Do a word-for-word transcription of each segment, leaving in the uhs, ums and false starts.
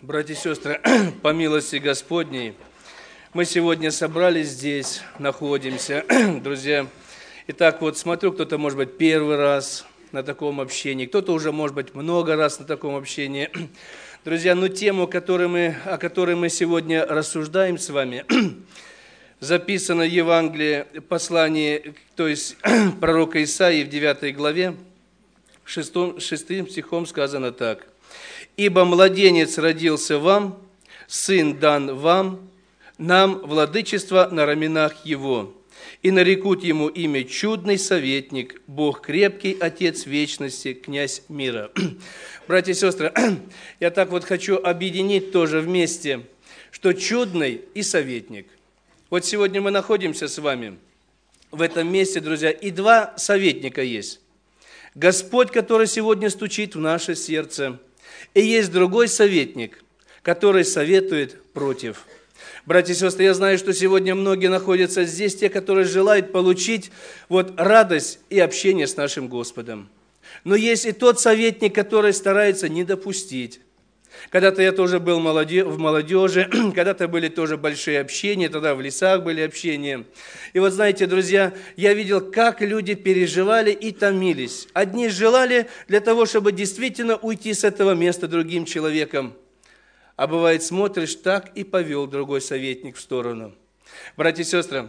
Братья и сестры, по милости Господней, мы сегодня собрались здесь, находимся, друзья. Итак, вот смотрю, кто-то, может быть, первый раз на таком общении, кто-то уже, может быть, много раз на таком общении. Друзья, ну тему, которой мы, о которой мы сегодня рассуждаем с вами, записано в Евангелии, послании, то есть пророка Исаии в девятой главе, шестым, шестым стихом сказано так. «Ибо младенец родился вам, сын дан вам, нам владычество на раменах его, и нарекут ему имя чудный советник, Бог крепкий, Отец вечности, князь мира». Братья и сестры, я так вот хочу объединить тоже вместе, что чудный и советник. Вот сегодня мы находимся с вами в этом месте, друзья, и два советника есть. Господь, который сегодня стучит в наше сердце, и есть другой советник, который советует против. Братья и сестры, я знаю, что сегодня многие находятся здесь, те, которые желают получить вот радость и общение с нашим Господом. Но есть и тот советник, который старается не допустить. Когда-то я тоже был в молодежи, когда-то были тоже большие общения, тогда в лесах были общения. И вот знаете, друзья, я видел, как люди переживали и томились. Одни желали для того, чтобы действительно уйти с этого места другим человеком. А бывает, смотришь, так и повел другой советник в сторону. Братья и сестры,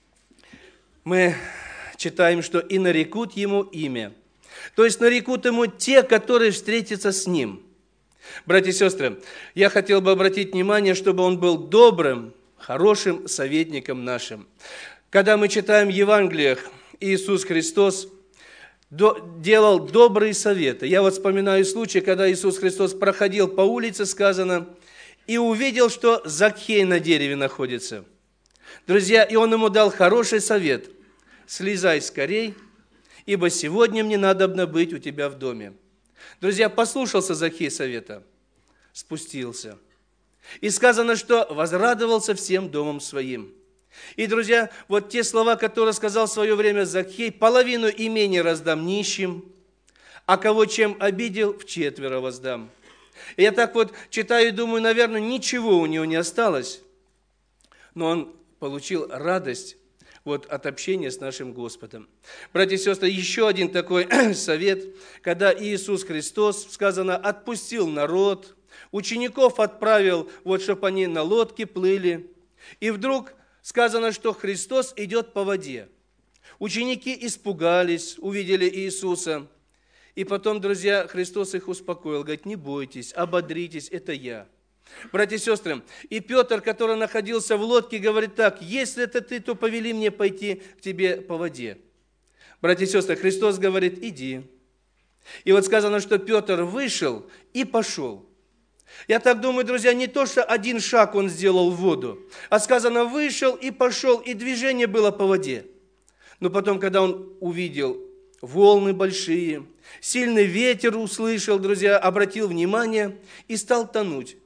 мы читаем, что «и нарекут ему имя». То есть нарекут ему те, которые встретятся с ним. Братья и сестры, я хотел бы обратить внимание, чтобы он был добрым, хорошим советником нашим. Когда мы читаем в Евангелиях, Иисус Христос делал добрые советы. Я вот вспоминаю случай, когда Иисус Христос проходил по улице, сказано, и увидел, что Закхей на дереве находится. Друзья, и он ему дал хороший совет. «Слезай скорей, ибо сегодня мне надобно быть у тебя в доме». Друзья, послушался Закхей совета, спустился. И сказано, что возрадовался всем домом своим. И, друзья, вот те слова, которые сказал в свое время Закхей, половину имения раздам нищим, а кого чем обидел, вчетверо воздам. И я так вот читаю и думаю, наверное, ничего у него не осталось, но он получил радость вот от общения с нашим Господом. Братья и сестры, еще один такой совет, когда Иисус Христос, сказано, отпустил народ, учеников отправил, вот, чтобы они на лодке плыли, и вдруг сказано, что Христос идет по воде. Ученики испугались, увидели Иисуса, и потом, друзья, Христос их успокоил, говорит, не бойтесь, ободритесь, это я. Братья и сестры, и Петр, который находился в лодке, говорит так, если это ты, то повели мне пойти к тебе по воде. Братья и сестры, Христос говорит, иди. И вот сказано, что Петр вышел и пошел. Я так думаю, друзья, не то, что один шаг он сделал в воду, а сказано, вышел и пошел, и движение было по воде. Но потом, когда он увидел волны большие, сильный ветер услышал, друзья, обратил внимание и стал тонуть.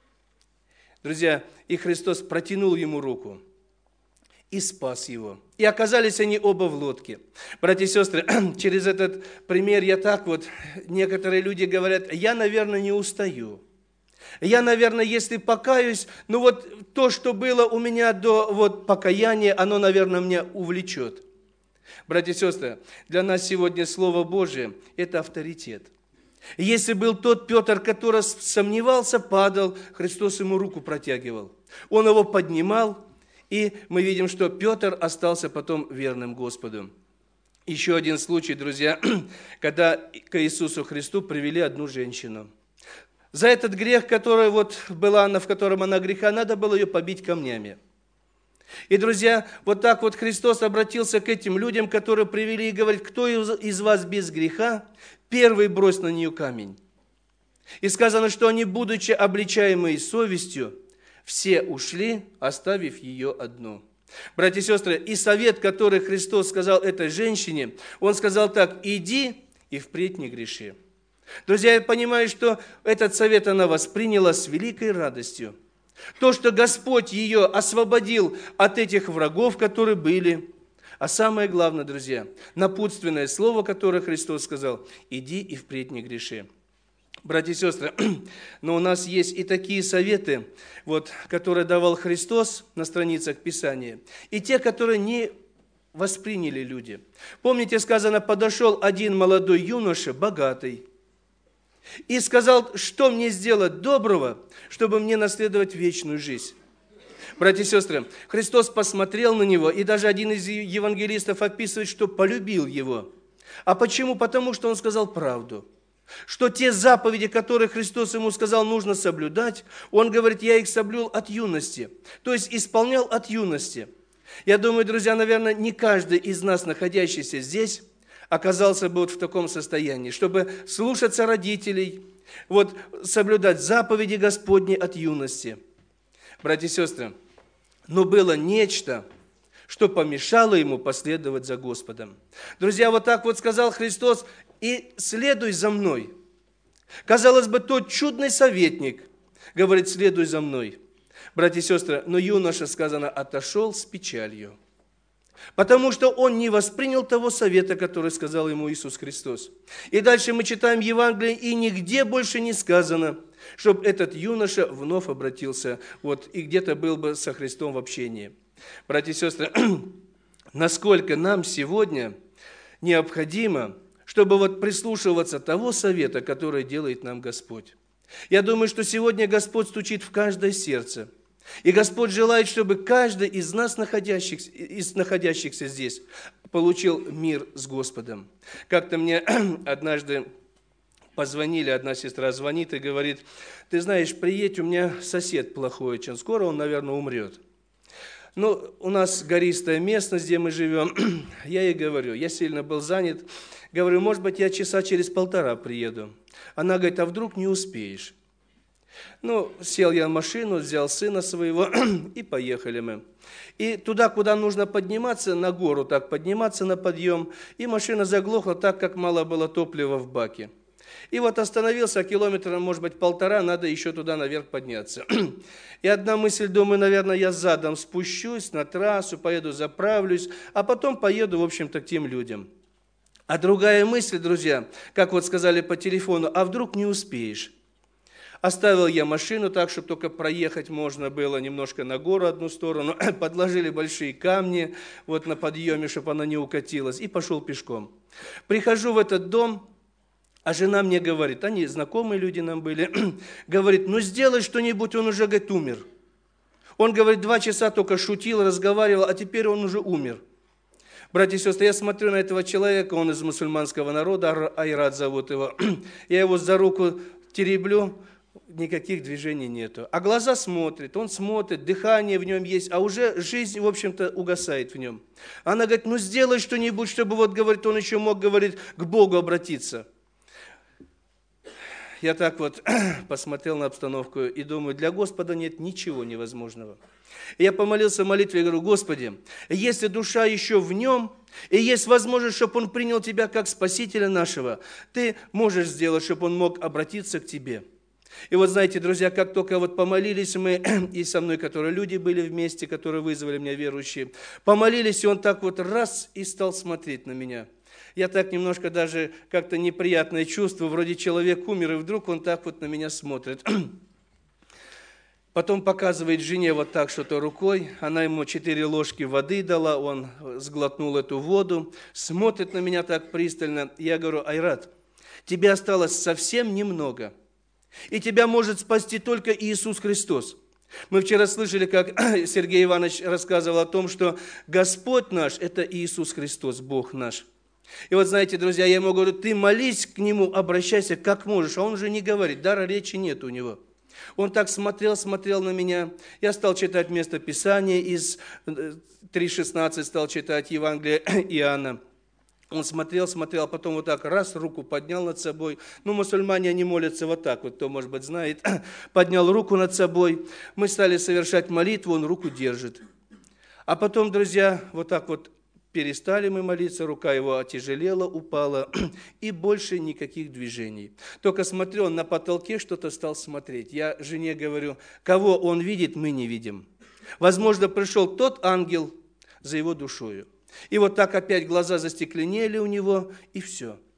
Друзья, и Христос протянул ему руку и спас его. И оказались они оба в лодке. Братья и сестры, через этот пример я так вот, некоторые люди говорят, я, наверное, не устаю. Я, наверное, если покаюсь, ну вот то, что было у меня до вот покаяния, оно, наверное, меня увлечет. Братья и сестры, для нас сегодня Слово Божие – это авторитет. Если был тот Петр, который сомневался, падал, Христос ему руку протягивал. Он его поднимал, и мы видим, что Петр остался потом верным Господу. Еще один случай, друзья, когда к Иисусу Христу привели одну женщину. За этот грех, который вот была она, в котором она греха, надо было ее побить камнями. И, друзья, вот так вот Христос обратился к этим людям, которые привели и говорит, кто из вас без греха, первый брось на нее камень. И сказано, что они, будучи обличаемые совестью, все ушли, оставив ее одну. Братья и сестры, и совет, который Христос сказал этой женщине, Он сказал так, иди и впредь не греши. Друзья, я понимаю, что этот совет она восприняла с великой радостью. То, что Господь ее освободил от этих врагов, которые были. А самое главное, друзья, напутственное слово, которое Христос сказал, иди и впредь не греши. Братья и сестры, но у нас есть и такие советы, вот, которые давал Христос на страницах Писания, и те, которые не восприняли люди. Помните, сказано, подошел один молодой юноша, богатый, и сказал, что мне сделать доброго, чтобы мне наследовать вечную жизнь. Братья и сестры, Христос посмотрел на него, и даже один из евангелистов описывает, что полюбил его. А почему? Потому что он сказал правду. Что те заповеди, которые Христос ему сказал, нужно соблюдать, он говорит, я их соблюл от юности. То есть исполнял от юности. Я думаю, друзья, наверное, не каждый из нас, находящийся здесь, оказался бы вот в таком состоянии, чтобы слушаться родителей, вот, соблюдать заповеди Господни от юности. Братья и сестры, но было нечто, что помешало ему последовать за Господом. Друзья, вот так вот сказал Христос, и следуй за мной. Казалось бы, тот чудный советник говорит, следуй за мной. Братья и сестры, но юноша, сказано, отошел с печалью, потому что он не воспринял того совета, который сказал ему Иисус Христос. И дальше мы читаем Евангелие, и нигде больше не сказано, чтобы этот юноша вновь обратился, вот, и где-то был бы со Христом в общении. Братья и сестры, насколько нам сегодня необходимо, чтобы вот прислушиваться того совета, который делает нам Господь. Я думаю, что сегодня Господь стучит в каждое сердце. И Господь желает, чтобы каждый из нас, находящихся, из находящихся здесь, получил мир с Господом. Как-то мне однажды позвонили, одна сестра звонит и говорит, ты знаешь, приедь, у меня сосед плохой очень, скоро он, наверное, умрет. Ну, у нас гористая местность, где мы живем. Я ей говорю, я сильно был занят. Говорю, может быть, я часа через полтора приеду. Она говорит, а вдруг не успеешь? Ну, сел я в машину, взял сына своего, и поехали мы. И туда, куда нужно подниматься, на гору так подниматься на подъем, и машина заглохла так, как мало было топлива в баке. И вот остановился, километра, может быть, полтора, надо еще туда наверх подняться. И одна мысль, думаю, наверное, я задом спущусь на трассу, поеду заправлюсь, а потом поеду, в общем-то, к тем людям. А другая мысль, друзья, как вот сказали по телефону, а вдруг не успеешь? Оставил я машину так, чтобы только проехать можно было немножко на гору одну сторону, подложили большие камни вот на подъеме, чтобы она не укатилась, и пошел пешком. Прихожу в этот дом, а жена мне говорит, они знакомые люди нам были, говорит, ну сделай что-нибудь, он уже, говорит, умер. Он, говорит, два часа только шутил, разговаривал, а теперь он уже умер. Братья и сестры, я смотрю на этого человека, он из мусульманского народа, Айрат зовут его, я его за руку тереблю, никаких движений нету. А глаза смотрят, он смотрит, дыхание в нем есть, а уже жизнь, в общем-то, угасает в нем. Она говорит, ну сделай что-нибудь, чтобы, вот, говорит, он еще мог, говорит, к Богу обратиться. Я так вот посмотрел на обстановку и думаю, для Господа нет ничего невозможного. И я помолился в молитве и говорю, Господи, если душа еще в нем, и есть возможность, чтобы он принял Тебя как Спасителя нашего, Ты можешь сделать, чтобы он мог обратиться к Тебе. И вот знаете, друзья, как только вот помолились мы, и со мной, которые люди были вместе, которые вызвали меня верующие, помолились, и он так вот раз и стал смотреть на меня. Я так немножко даже как-то неприятное чувство, вроде человек умер, и вдруг он так вот на меня смотрит. Потом показывает жене вот так что-то рукой, она ему четыре ложки воды дала, он сглотнул эту воду, смотрит на меня так пристально. Я говорю, Айрат, тебе осталось совсем немного, и тебя может спасти только Иисус Христос. Мы вчера слышали, как Сергей Иванович рассказывал о том, что Господь наш – это Иисус Христос, Бог наш. И вот знаете, друзья, я ему говорю, ты молись к Нему, обращайся как можешь, а он же не говорит, дара речи нет у него. Он так смотрел, смотрел на меня. Я стал читать место Писания из три шестнадцать, стал читать Евангелие Иоанна. Он смотрел, смотрел, а потом вот так раз руку поднял над собой. Ну, мусульмане, они молятся вот так, вот кто, может быть, знает. Поднял руку над собой. Мы стали совершать молитву, он руку держит. А потом, друзья, вот так вот перестали мы молиться, рука его отяжелела, упала, и больше никаких движений. Только смотрю, он на потолке что-то стал смотреть. Я жене говорю, кого он видит, мы не видим. Возможно, пришел тот ангел за его душою. И вот так опять глаза застекленели у него, и все.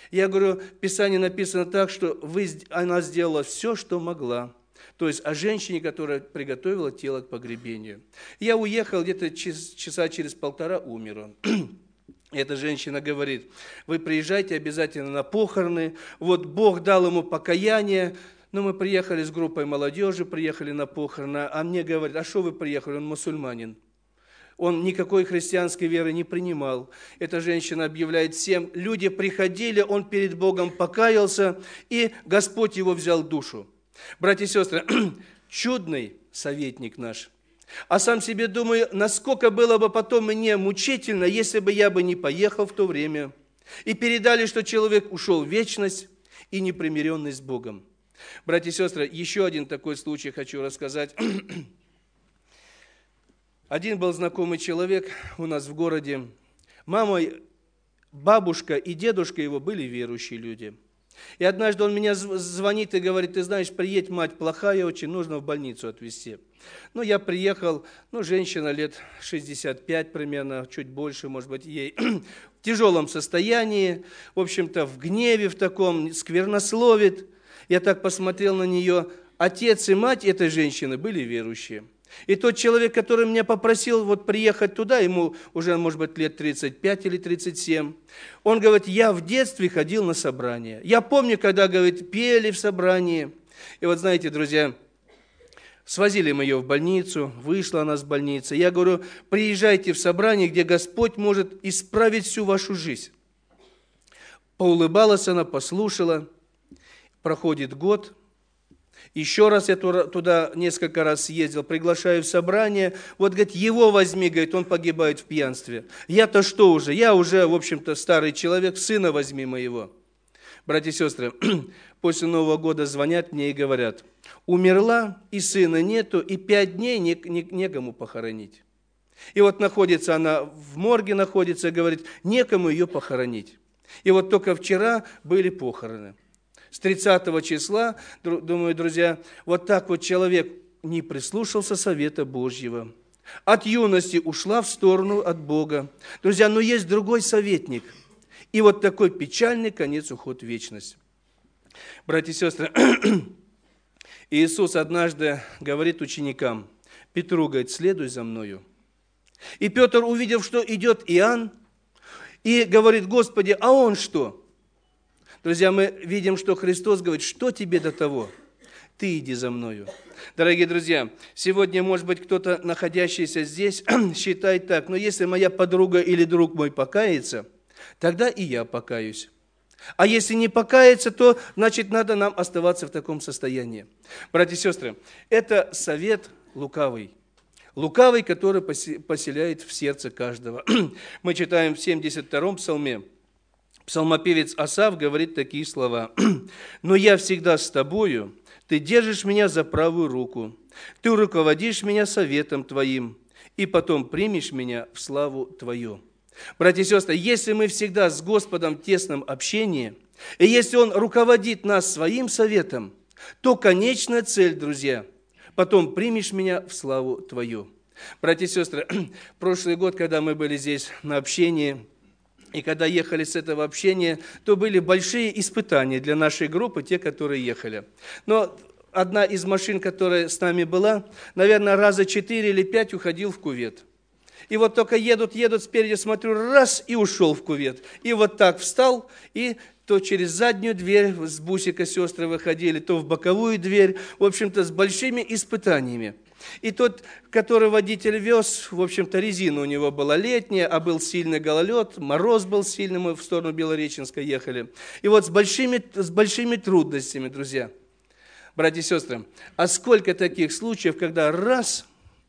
Я говорю, в Писании написано так, что вы, она сделала все, что могла. То есть о женщине, которая приготовила тело к погребению. Я уехал, где-то часа через полтора умер он. Эта женщина говорит, вы приезжайте обязательно на похороны. Вот Бог дал ему покаяние. Но мы приехали с группой молодежи, приехали на похороны. А мне говорят, а что вы приехали? Он мусульманин. Он никакой христианской веры не принимал. Эта женщина объявляет всем, люди приходили, он перед Богом покаялся, и Господь его взял душу. Братья и сестры, чудный советник наш. А сам себе думаю, насколько было бы потом мне мучительно, если бы я бы не поехал в то время. И передали, что человек ушел в вечность и непримиренный с Богом. Братья и сестры, еще один такой случай хочу рассказать. Один был знакомый человек у нас в городе. Мама, бабушка и дедушка его были верующие люди. И однажды он меня звонит и говорит, ты знаешь, приедь, мать плохая очень, нужно в больницу отвезти. Ну, я приехал, ну, женщина лет шестьдесят пять примерно, чуть больше, может быть, ей, в тяжелом состоянии, в общем-то, в гневе в таком, сквернословит. Я так посмотрел на нее. Отец и мать этой женщины были верующие. И тот человек, который меня попросил вот приехать туда, ему уже, может быть, лет тридцать пять или тридцать семь, он говорит, я в детстве ходил на собрания. Я помню, когда, говорит, пели в собрании. И вот знаете, друзья, свозили мы ее в больницу, вышла она с больницы. Я говорю, приезжайте в собрание, где Господь может исправить всю вашу жизнь. Поулыбалась она, послушала. Проходит год. Еще раз я туда несколько раз съездил, приглашаю в собрание. Вот, говорит, его возьми, говорит, он погибает в пьянстве. Я-то что уже? Я уже, в общем-то, старый человек, сына возьми моего. Братья и сестры, после Нового года звонят мне и говорят, умерла, и сына нету, и пять дней не, не, некому похоронить. И вот находится она, в морге находится, говорит, некому ее похоронить. И вот только вчера были похороны. С тридцатого числа, думаю, друзья, вот так вот человек не прислушался совета Божьего. От юности ушла в сторону от Бога. Друзья, но есть другой советник. И вот такой печальный конец, уход в вечность. Братья и сестры, Иисус однажды говорит ученикам, Петру говорит, следуй за мною. И Петр, увидев, что идет Иоанн, и говорит, Господи, а он что? Друзья, мы видим, что Христос говорит, что тебе до того? Ты иди за мною. Дорогие друзья, сегодня, может быть, кто-то, находящийся здесь, считает так, но если моя подруга или друг мой покается, тогда и я покаюсь. А если не покаяться, то, значит, надо нам оставаться в таком состоянии. Братья и сестры, это совет лукавый. Лукавый, который поселяет в сердце каждого. Мы читаем в семьдесят втором псалме. Псалмопевец Асав говорит такие слова. «Но я всегда с тобою, ты держишь меня за правую руку, ты руководишь меня советом твоим, и потом примешь меня в славу твою». Братья и сестры, если мы всегда с Господом в тесном общении, и если Он руководит нас своим советом, то конечная цель, друзья, потом примешь меня в славу твою. Братья и сестры, прошлый год, когда мы были здесь на общении, и когда ехали с этого общения, то были большие испытания для нашей группы, те, которые ехали. Но одна из машин, которая с нами была, наверное, раза четыре или пять уходил в кювет. И вот только едут, едут, спереди смотрю, раз, и ушел в кювет. И вот так встал, и то через заднюю дверь с бусика сестры выходили, то в боковую дверь, в общем-то, с большими испытаниями. И тот, который водитель вез, в общем-то, резина у него была летняя, а был сильный гололед, мороз был сильный, мы в сторону Белореченска ехали. И вот с большими, с большими трудностями, друзья, братья и сестры, а сколько таких случаев, когда раз,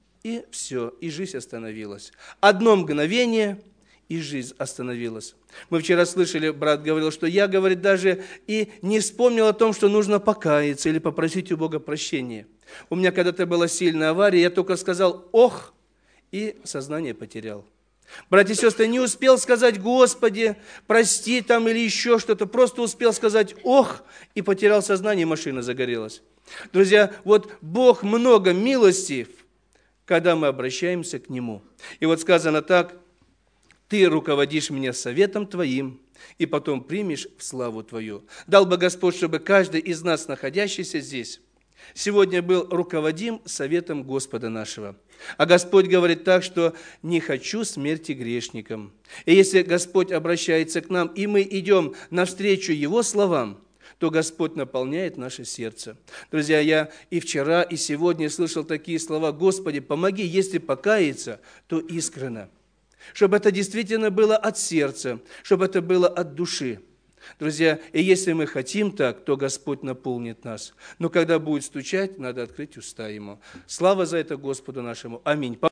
и все, и жизнь остановилась. Одно мгновение, и жизнь остановилась. Мы вчера слышали, брат говорил, что я, говорит, даже и не вспомнил о том, что нужно покаяться или попросить у Бога прощения. У меня когда-то была сильная авария, я только сказал «ох», и сознание потерял. Братья и сестры, не успел сказать «Господи, прости» там или еще что-то, просто успел сказать «ох», и потерял сознание, и машина загорелась. Друзья, вот Бог много милостив, когда мы обращаемся к Нему. И вот сказано так, «Ты руководишь меня советом Твоим, и потом примешь в славу Твою. Дал бы Господь, чтобы каждый из нас, находящийся здесь, сегодня был руководим советом Господа нашего. А Господь говорит так, что «не хочу смерти грешникам». И если Господь обращается к нам, и мы идем навстречу Его словам, то Господь наполняет наше сердце. Друзья, я и вчера, и сегодня слышал такие слова: «Господи, помоги, если покаяться, то искренно». Чтобы это действительно было от сердца, чтобы это было от души. Друзья, и если мы хотим так, то Господь наполнит нас. Но когда будет стучать, надо открыть уста Ему. Слава за это Господу нашему. Аминь.